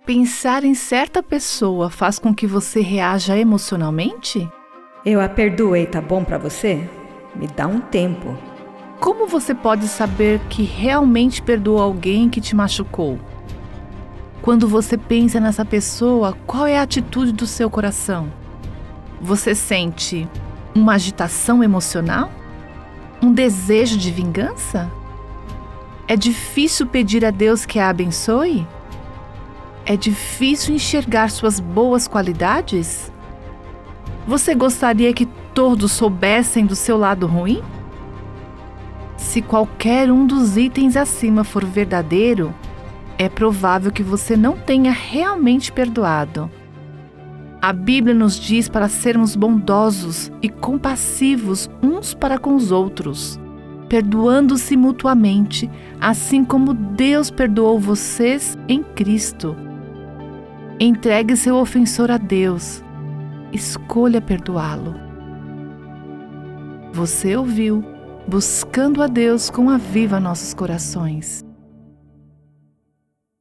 Pensar em certa pessoa faz com que você reaja emocionalmente? Eu a perdoei, tá bom pra você? Me dá um tempo. Como você pode saber que realmente perdoou alguém que te machucou? Quando você pensa nessa pessoa, qual é a atitude do seu coração? Você sente uma agitação emocional? Um desejo de vingança? É difícil pedir a Deus que a abençoe? É difícil enxergar suas boas qualidades? Você gostaria que todos soubessem do seu lado ruim? Se qualquer um dos itens acima for verdadeiro, é provável que você não tenha realmente perdoado. A Bíblia nos diz para sermos bondosos e compassivos uns para com os outros, perdoando-se mutuamente, assim como Deus perdoou vocês em Cristo. Entregue seu ofensor a Deus. Escolha perdoá-lo. Você ouviu Buscando a Deus com Aviva Nossos Corações.